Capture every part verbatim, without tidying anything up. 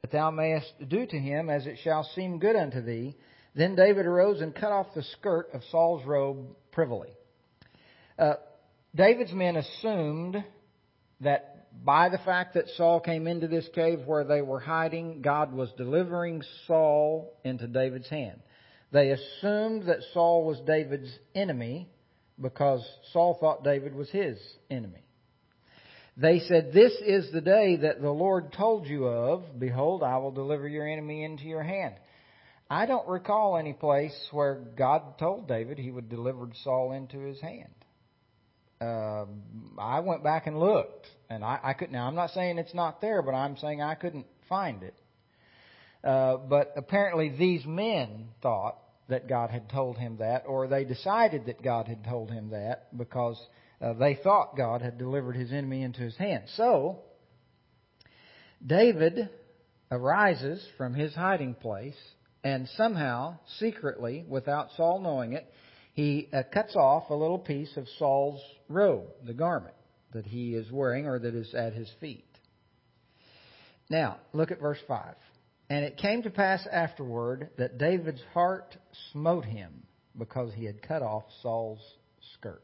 that thou mayest do to him as it shall seem good unto thee. Then David arose and cut off the skirt of Saul's robe privily. Uh, David's men assumed that by the fact that Saul came into this cave where they were hiding, God was delivering Saul into David's hand. They assumed that Saul was David's enemy because Saul thought David was his enemy. They said, "This is the day that the Lord told you of. Behold, I will deliver your enemy into your hand." I don't recall any place where God told David he would deliver Saul into his hand. Uh, I went back and looked, and I, I couldn't. Now, I'm not saying it's not there, but I'm saying I couldn't find it. Uh, but apparently these men thought that God had told him that, or they decided that God had told him that because uh, they thought God had delivered his enemy into his hand. So, David arises from his hiding place and somehow, secretly, without Saul knowing it, he uh, cuts off a little piece of Saul's robe, the garment that he is wearing or that is at his feet. Now, look at verse five. "And it came to pass afterward that David's heart smote him because he had cut off Saul's skirt."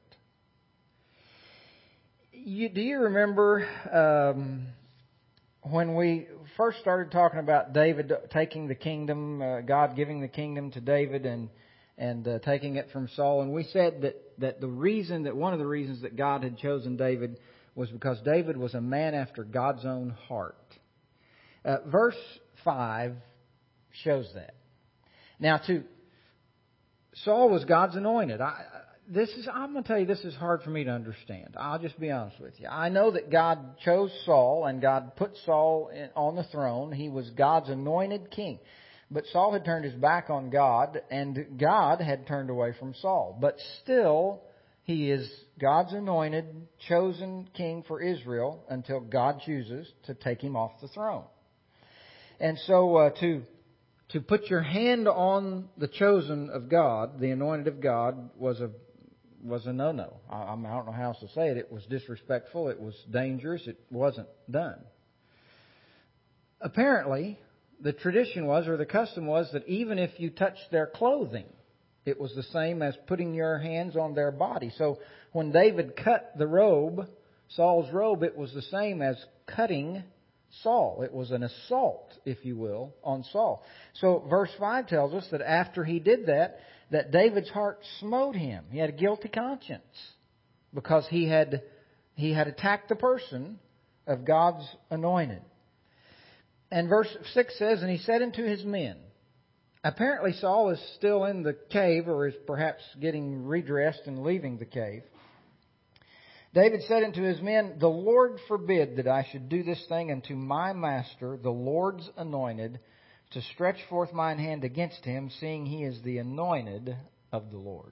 You, do you remember um, when we first started talking about David taking the kingdom, uh, God giving the kingdom to David and and uh, taking it from Saul? And we said that, that the reason, that one of the reasons that God had chosen David was because David was a man after God's own heart. Uh, verse five shows that. Now, to Saul was God's anointed. I, this is I'm going to tell you, this is hard for me to understand. I'll just be honest with you. I know that God chose Saul and God put Saul in, on the throne. He was God's anointed king. But Saul had turned his back on God, and God had turned away from Saul. But still, he is God's anointed, chosen king for Israel until God chooses to take him off the throne. And so uh, to to put your hand on the chosen of God, the anointed of God, was a was a no-no. I, I don't know how else to say it. It was disrespectful. It was dangerous. It wasn't done. Apparently, the tradition was, or the custom was, that even if you touched their clothing, it was the same as putting your hands on their body. So when David cut the robe, Saul's robe, it was the same as cutting Saul. It was an assault, if you will, on Saul. So verse five tells us that after he did that, that David's heart smote him. He had a guilty conscience because he had he had attacked the person of God's anointed. And verse six says, "And he said unto his men," apparently Saul is still in the cave, or is perhaps getting redressed and leaving the cave. David said unto his men, "The Lord forbid that I should do this thing unto my master, the Lord's anointed, to stretch forth mine hand against him, seeing he is the anointed of the Lord."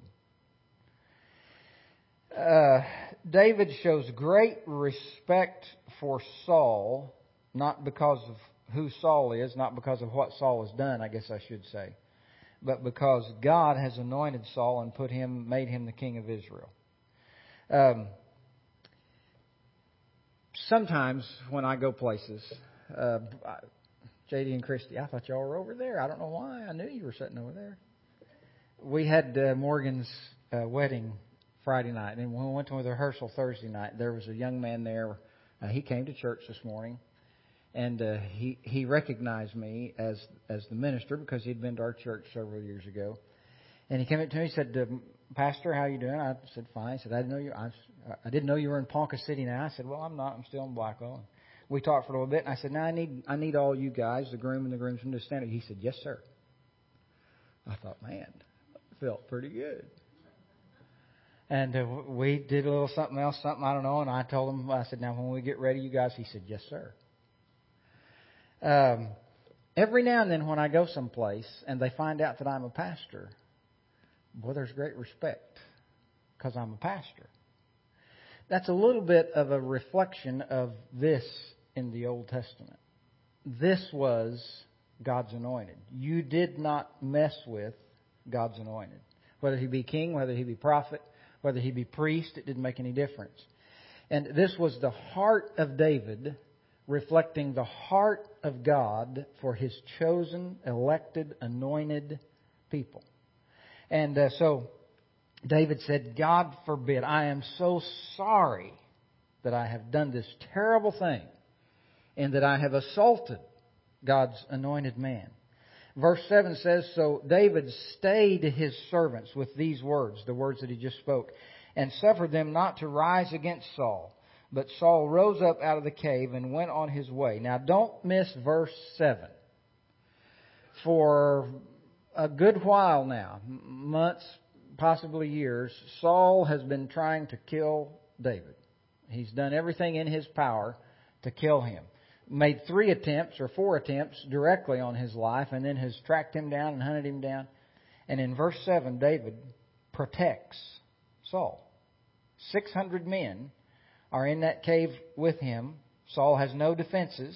Uh, David shows great respect for Saul, not because of who Saul is, not because of what Saul has done, I guess I should say, but because God has anointed Saul and put him, made him the king of Israel. Um, sometimes when I go places, uh, J D and Christy, I thought y'all were over there. I don't know why. I knew you were sitting over there. We had uh, Morgan's uh, wedding Friday night, and when we went to the rehearsal Thursday night, there was a young man there. Uh, he came to church this morning. And uh, he he recognized me as as the minister because he'd been to our church several years ago. And he came up to me and said, "Pastor, how you doing?" I said, "Fine." He said, "I didn't know you. I, I didn't know you were in Ponca City now." I said, "Well, I'm not. I'm still in Blackwell." And we talked for a little bit, and I said, "Now I need I need all you guys, the groom and the groomsmen, to stand up." He said, "Yes, sir." I thought, man, it felt pretty good. And uh, we did a little something else, something I don't know. And I told him, I said, "Now when we get ready, you guys," he said, "Yes, sir." Um, every now and then when I go someplace and they find out that I'm a pastor, boy, there's great respect because I'm a pastor. That's a little bit of a reflection of this in the Old Testament. This was God's anointed. You did not mess with God's anointed. Whether he be king, whether he be prophet, whether he be priest, it didn't make any difference. And this was the heart of David reflecting the heart of God for His chosen, elected, anointed people. And uh, so David said, God forbid, I am so sorry that I have done this terrible thing and that I have assaulted God's anointed man. Verse seven says, so David stayed his servants with these words, the words that he just spoke, and suffered them not to rise against Saul. But Saul rose up out of the cave and went on his way. Now don't miss verse seven. For a good while now, months, possibly years, Saul has been trying to kill David. He's done everything in his power to kill him. Made three attempts or four attempts directly on his life, and then has tracked him down and hunted him down. And in verse seven, David protects Saul. six hundred men are in that cave with him. Saul has no defenses.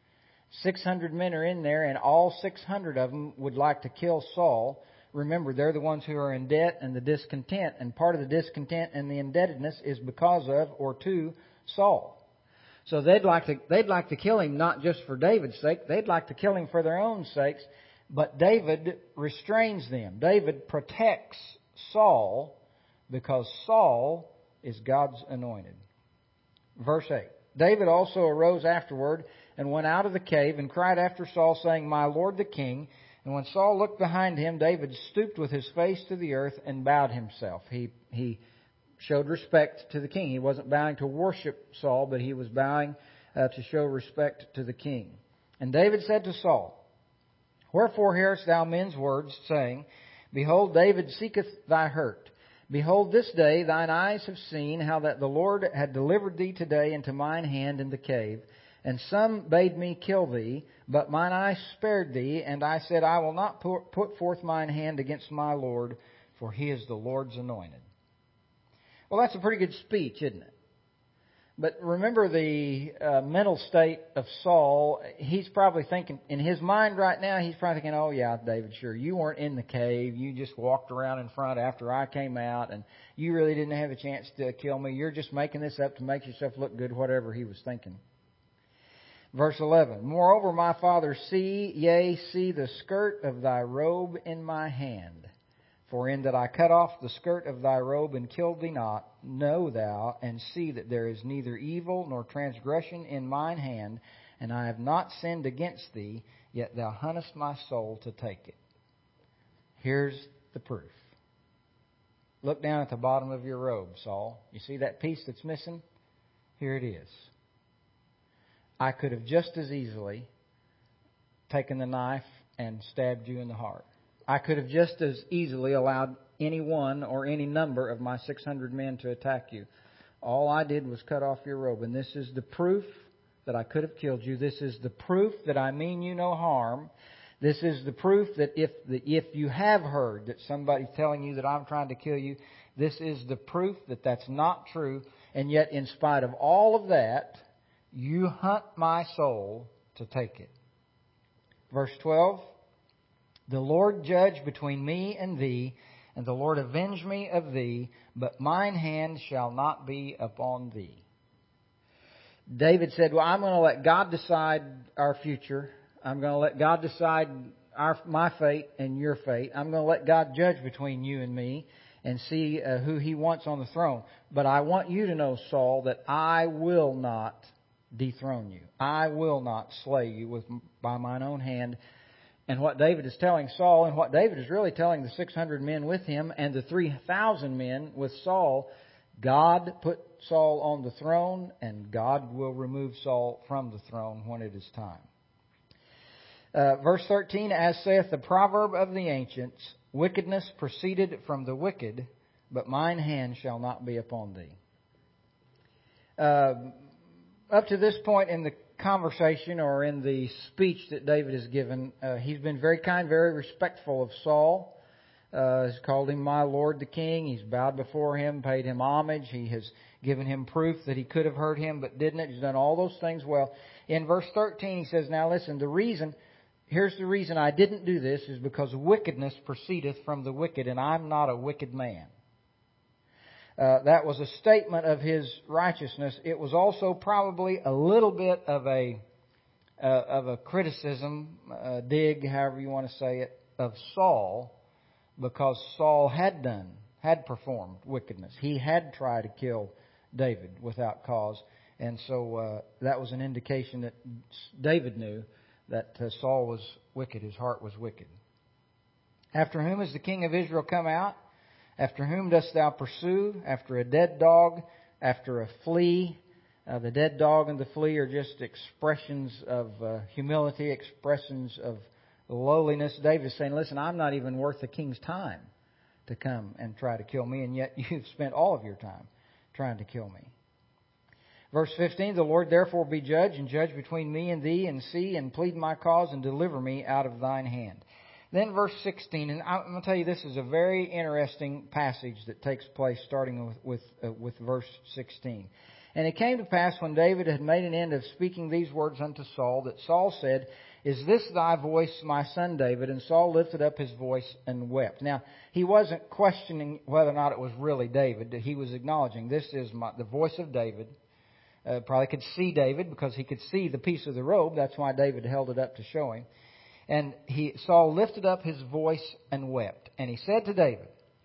six hundred men are in there, and all six hundred of them would like to kill Saul. Remember, they're the ones who are in debt and the discontent. And part of the discontent and the indebtedness is because of or to Saul. So they'd like to they'd like to kill him not just for David's sake. They'd like to kill him for their own sakes. But David restrains them. David protects Saul because Saul is God's anointed. Verse eight. David also arose afterward and went out of the cave and cried after Saul, saying, My Lord the king. And when Saul looked behind him, David stooped with his face to the earth and bowed himself. He he showed respect to the king. He wasn't bowing to worship Saul, but he was bowing uh, to show respect to the king. And David said to Saul, Wherefore hearest thou men's words, saying, Behold, David seeketh thy hurt. Behold, this day thine eyes have seen how that the Lord had delivered thee today into mine hand in the cave. And some bade me kill thee, but mine eyes spared thee, and I said, I will not put forth mine hand against my Lord, for he is the Lord's anointed. Well, that's a pretty good speech, isn't it? But remember the uh, mental state of Saul. He's probably thinking, in his mind right now, he's probably thinking, oh yeah, David, sure, you weren't in the cave. You just walked around in front after I came out, and you really didn't have a chance to kill me. You're just making this up to make yourself look good, whatever he was thinking. Verse eleven, Moreover, my father, see, yea, see the skirt of thy robe in my hand. For in that I cut off the skirt of thy robe and killed thee not, know thou, and see that there is neither evil nor transgression in mine hand, and I have not sinned against thee, yet thou huntest my soul to take it. Here's the proof. Look down at the bottom of your robe, Saul. You see that piece that's missing? Here it is. I could have just as easily taken the knife and stabbed you in the heart. I could have just as easily allowed any one or any number of my six hundred men to attack you. All I did was cut off your robe. And this is the proof that I could have killed you. This is the proof that I mean you no harm. This is the proof that if the, if you have heard that somebody's telling you that I'm trying to kill you, this is the proof that that's not true. And yet, in spite of all of that, you hunt my soul to take it. Verse twelve, The Lord judge between me and thee, and the Lord avenge me of thee, but mine hand shall not be upon thee. David said, well, I'm going to let God decide our future. I'm going to let God decide our my fate and your fate. I'm going to let God judge between you and me and see uh, who He wants on the throne. But I want you to know, Saul, that I will not dethrone you. I will not slay you with by mine own hand. And what David is telling Saul, and what David is really telling the six hundred men with him and the three thousand men with Saul, God put Saul on the throne, and God will remove Saul from the throne when it is time. Uh, verse thirteen, As saith the proverb of the ancients, Wickedness proceeded from the wicked, but mine hand shall not be upon thee. Uh, up to this point in the conversation or in the speech that David has given, uh, he's been very kind, very respectful of Saul. Uh, he's called him my Lord the King. He's bowed before him, paid him homage. He has given him proof that he could have heard him but didn't. He's done all those things well. In verse thirteen, he says, Now listen, the reason, here's the reason I didn't do this is because wickedness proceedeth from the wicked, and I'm not a wicked man. uh, that was a statement of his righteousness. It was also probably a little bit of a uh, of a criticism, uh, dig, however you want to say it, of Saul, because Saul had done, had performed wickedness. He had tried to kill David without cause. And so uh, that was an indication that David knew that uh, Saul was wicked, his heart was wicked. After whom is the king of Israel come out? After whom dost thou pursue? After a dead dog? After a flea? Uh, the dead dog and the flea are just expressions of uh, humility, expressions of lowliness. David is saying, listen, I'm not even worth the king's time to come and try to kill me, and yet you've spent all of your time trying to kill me. Verse fifteen, the Lord therefore be judge, and judge between me and thee, and see, and plead my cause, and deliver me out of thine hand. Then verse sixteen, and I'm going to tell you this is a very interesting passage that takes place starting with with, uh, with verse sixteen. And it came to pass when David had made an end of speaking these words unto Saul, that Saul said, Is this thy voice, my son David? And Saul lifted up his voice and wept. Now, he wasn't questioning whether or not it was really David. He was acknowledging, this is my, the voice of David. Uh, probably could see David because he could see the piece of the robe. That's why David held it up to show him. And he, Saul lifted up his voice and wept. And he said to David,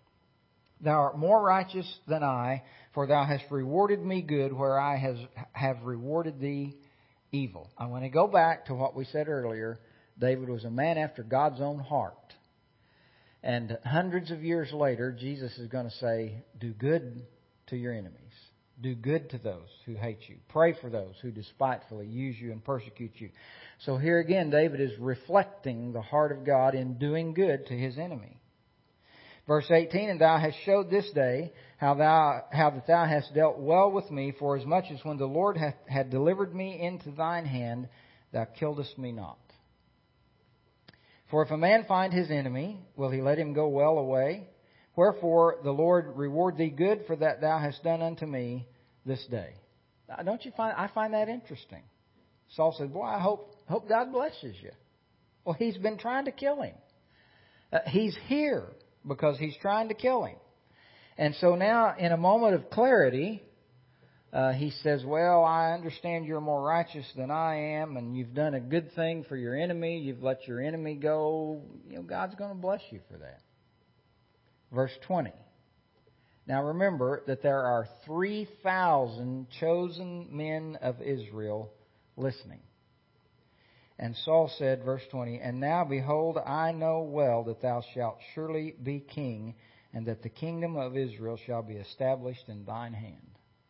Thou art more righteous than I, for thou hast rewarded me good where I has, have rewarded thee evil. I want to go back to what we said earlier. David was a man after God's own heart. And hundreds of years later, Jesus is going to say, Do good to your enemies. Do good to those who hate you. Pray for those who despitefully use you and persecute you. So here again, David is reflecting the heart of God in doing good to his enemy. Verse eighteen, And thou hast showed this day how thou how that thou hast dealt well with me, for as much as when the Lord hath, had delivered me into thine hand, thou killedst me not. For if a man find his enemy, will he let him go well away? Wherefore the Lord reward thee good for that thou hast done unto me this day. Now, don't you find I find that interesting? Saul said, Boy, I hope hope God blesses you. Well, he's been trying to kill him. Uh, he's here because he's trying to kill him. And so now, in a moment of clarity, uh, he says, Well, I understand you're more righteous than I am, and you've done a good thing for your enemy. You've let your enemy go. You know, God's going to bless you for that. Verse twenty. Now remember that there are three thousand chosen men of Israel listening. And Saul said, verse twenty, And now behold, I know well that thou shalt surely be king, and that the kingdom of Israel shall be established in thine hand.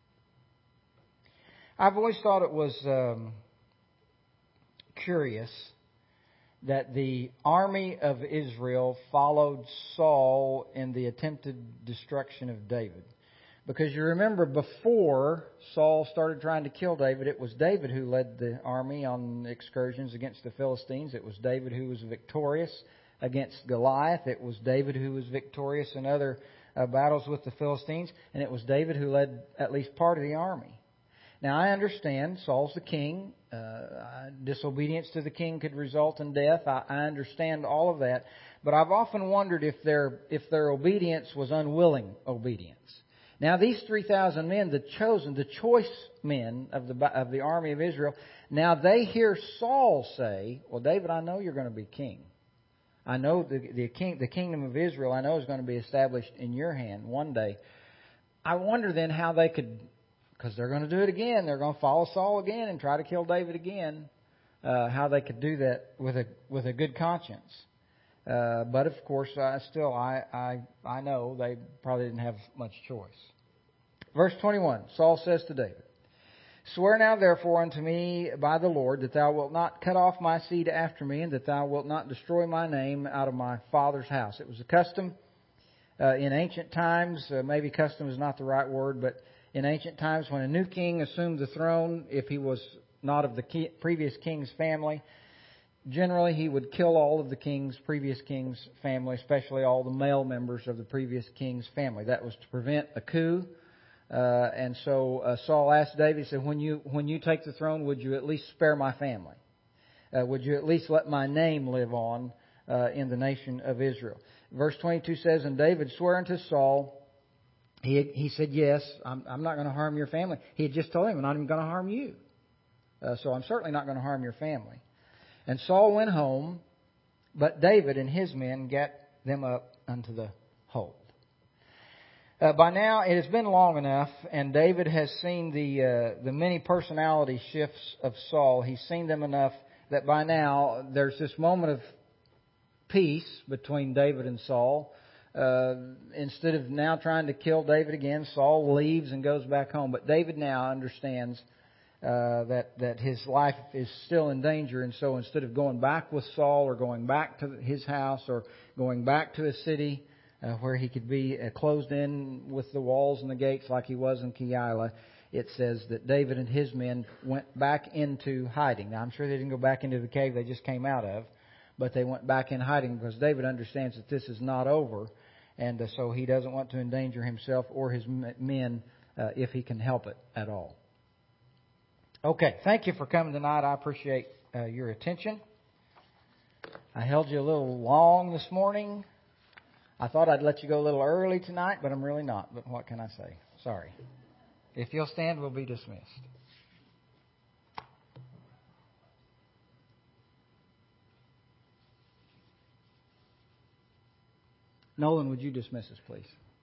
I've always thought it was um, curious that the army of Israel followed Saul in the attempted destruction of David. Because you remember before Saul started trying to kill David, it was David who led the army on excursions against the Philistines. It was David who was victorious against Goliath. It was David who was victorious in other uh, battles with the Philistines. And it was David who led at least part of the army. Now, I understand Saul's the king. Uh, disobedience to the king could result in death. I, I understand all of that. But I've often wondered if their if their obedience was unwilling obedience. Now, these three thousand men, the chosen, the choice men of the of the army of Israel, now they hear Saul say, Well, David, I know you're going to be king. I know the, the, king, the kingdom of Israel, I know is going to be established in your hand one day. I wonder then how they could... Because they're going to do it again. They're going to follow Saul again and try to kill David again. Uh, how they could do that with a with a good conscience. Uh, but of course, I still I, I I know they probably didn't have much choice. Verse twenty-one. Saul says to David, Swear now therefore unto me by the Lord that thou wilt not cut off my seed after me, and that thou wilt not destroy my name out of my father's house. It was a custom uh, in ancient times. Uh, maybe custom is not the right word, but in ancient times, when a new king assumed the throne, if he was not of the previous king's family, generally he would kill all of the king's, previous king's family, especially all the male members of the previous king's family. That was to prevent a coup. Uh, and so uh, Saul asked David, he said, when you, when you take the throne, would you at least spare my family? Uh, would you at least let my name live on uh, in the nation of Israel? Verse twenty-two says, And David swore unto Saul, he he said, yes, I'm, I'm not going to harm your family. He had just told him, I'm not even going to harm you. Uh, so I'm certainly not going to harm your family. And Saul went home, but David and his men got them up unto the hold. Uh, by now, it has been long enough, and David has seen the uh, the many personality shifts of Saul. He's seen them enough that by now there's this moment of peace between David and Saul. Uh, instead of now trying to kill David again, Saul leaves and goes back home. But David now understands uh, that that his life is still in danger, and so instead of going back with Saul or going back to his house or going back to his city, Uh, where he could be uh, closed in with the walls and the gates like he was in Keilah, it says that David and his men went back into hiding. Now, I'm sure they didn't go back into the cave they just came out of, but they went back in hiding because David understands that this is not over, and uh, so he doesn't want to endanger himself or his men uh, if he can help it at all. Okay, thank you for coming tonight. I appreciate uh, your attention. I held you a little long this morning. I thought I'd let you go a little early tonight, but I'm really not. But what can I say? Sorry. If you'll stand, we'll be dismissed. Nolan, would you dismiss us, please?